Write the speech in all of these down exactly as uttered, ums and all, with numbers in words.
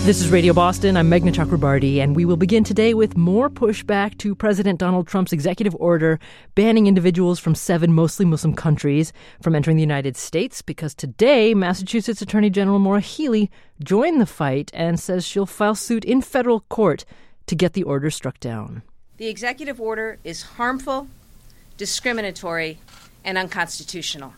This is Radio Boston. I'm Meghna Chakrabarti, and we will begin today with more pushback to President Donald Trump's executive order banning individuals from seven mostly Muslim countries from entering the United States, because today Massachusetts Attorney General Maura Healey joined the fight and says she'll file suit in federal court to get the order struck down. The executive order is harmful, discriminatory, and unconstitutional.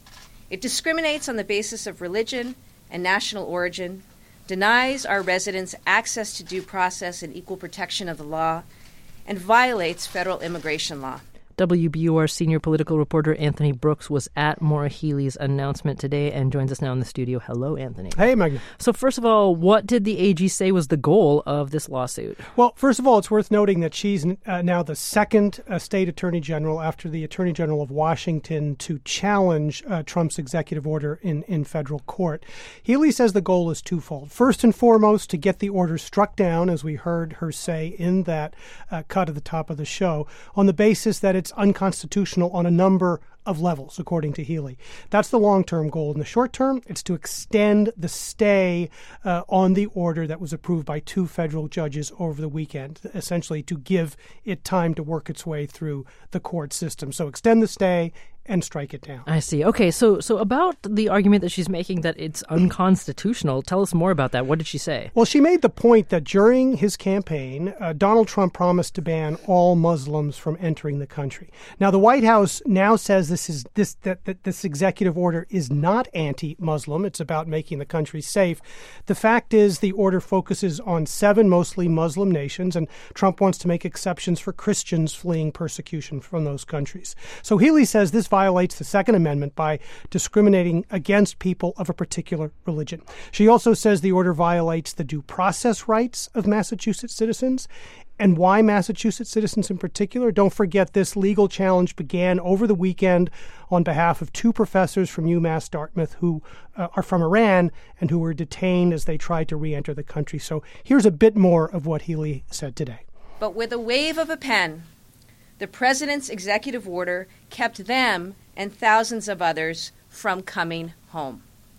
It discriminates on the basis of religion and national origin, denies our residents access to due process and equal protection of the law, and violates federal immigration law. W B U R senior political reporter Anthony Brooks was at Maura Healey's announcement today and joins us now in the studio. Hello, Anthony. Hey, Meghna. So first of all, what did the A G say was the goal of this lawsuit? Well, first of all, it's worth noting that she's uh, now the second uh, state attorney general after the Attorney General of Washington to challenge uh, Trump's executive order in, in federal court. Healey says the goal is twofold. First and foremost, to get the order struck down, as we heard her say in that uh, cut at the top of the show, on the basis that it's unconstitutional on a number of levels, according to Healey. That's the long-term goal. In the short term, it's to extend the stay uh, on the order that was approved by two federal judges over the weekend, essentially to give it time to work its way through the court system. So extend the stay and strike it down. I see. Okay, so so about the argument that she's making that it's unconstitutional, tell us more about that. What did she say? Well, she made the point that during his campaign, uh, Donald Trump promised to ban all Muslims from entering the country. Now, the White House now says this is this that, that this executive order is not anti-Muslim. It's about making the country safe. The fact is, the order focuses on seven mostly Muslim nations, and Trump wants to make exceptions for Christians fleeing persecution from those countries. So Healey says this violates the Second Amendment by discriminating against people of a particular religion. She also says the order violates the due process rights of Massachusetts citizens. And why Massachusetts citizens in particular? Don't forget, this legal challenge began over the weekend on behalf of two professors from UMass Dartmouth who uh, are from Iran and who were detained as they tried to re-enter the country. So here's a bit more of what Healey said today. But with a wave of a pen, the president's executive order kept them and thousands of others from coming home.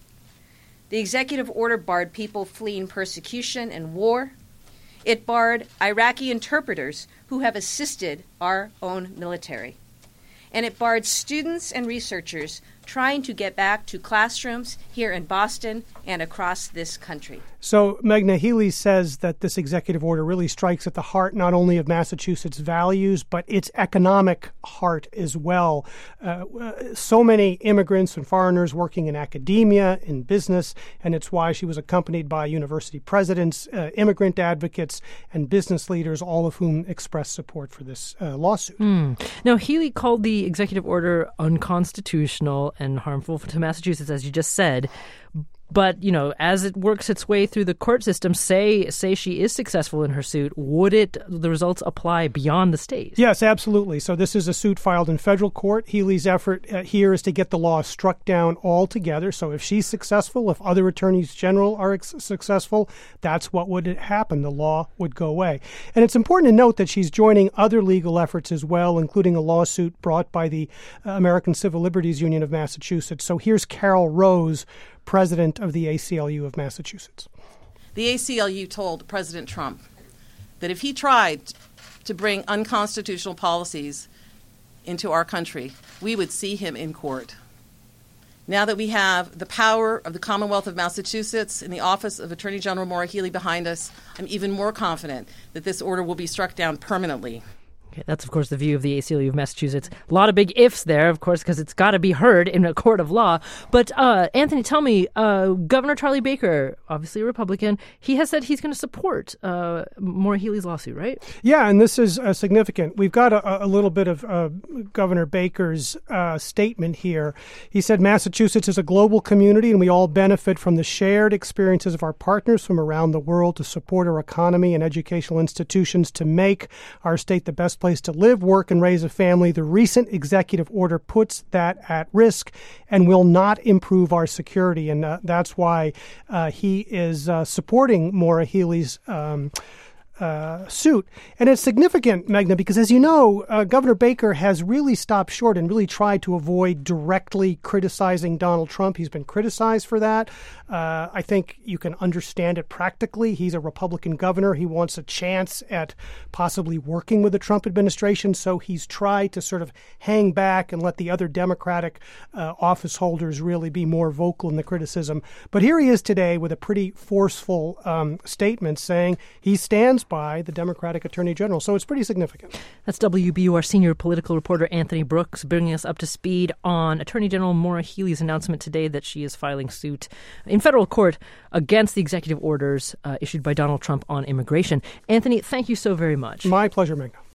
The executive order barred people fleeing persecution and war. It barred Iraqi interpreters who have assisted our own military. And it barred students and researchers trying to get back to classrooms here in Boston and across this country. So, Meghna, Healey says that this executive order really strikes at the heart not only of Massachusetts' values, but its economic heart as well. Uh, so many immigrants and foreigners working in academia, in business, and it's why she was accompanied by university presidents, uh, immigrant advocates, and business leaders, all of whom expressed support for this uh, lawsuit. Mm. Now, Healey called the executive order unconstitutional and harmful to Massachusetts, as you just said. But, you know, as it works its way through the court system, say say she is successful in her suit, would it the results apply beyond the state? Yes, absolutely. So this is a suit filed in federal court. Healey's effort uh, here is to get the law struck down altogether. So if she's successful, if other attorneys general are ex- successful, that's what would happen. The law would go away. And it's important to note that she's joining other legal efforts as well, including a lawsuit brought by the uh, American Civil Liberties Union of Massachusetts. So here's Carol Rose, president of the A C L U of Massachusetts. The A C L U told President Trump that if he tried to bring unconstitutional policies into our country, we would see him in court. Now that we have the power of the Commonwealth of Massachusetts and the Office of Attorney General Maura Healey behind us, I'm even more confident that this order will be struck down permanently. Okay, that's, of course, the view of the A C L U of Massachusetts. A lot of big ifs there, of course, because it's got to be heard in a court of law. But, uh, Anthony, tell me, uh, Governor Charlie Baker, obviously a Republican, he has said he's going to support uh, Maura Healey's lawsuit, right? Yeah, and this is uh, significant. We've got a, a little bit of uh, Governor Baker's uh, statement here. He said, Massachusetts is a global community, and we all benefit from the shared experiences of our partners from around the world to support our economy and educational institutions to make our state the best place to live, work, and raise a family. The recent executive order puts that at risk and will not improve our security. And uh, that's why uh, he is uh, supporting Maura Healey's um, uh, suit. And it's significant, Meghna, because as you know, uh, Governor Baker has really stopped short and really tried to avoid directly criticizing Donald Trump. He's been criticized for that. Uh, I think you can understand it practically. He's a Republican governor. He wants a chance at possibly working with the Trump administration, so he's tried to sort of hang back and let the other Democratic uh, office holders really be more vocal in the criticism. But here he is today with a pretty forceful um, statement saying he stands by the Democratic Attorney General. So it's pretty significant. That's W B U R senior political reporter Anthony Brooks bringing us up to speed on Attorney General Maura Healey's announcement today that she is filing suit in federal court against the executive orders uh, issued by Donald Trump on immigration. Anthony, thank you so very much. My pleasure, Meghna.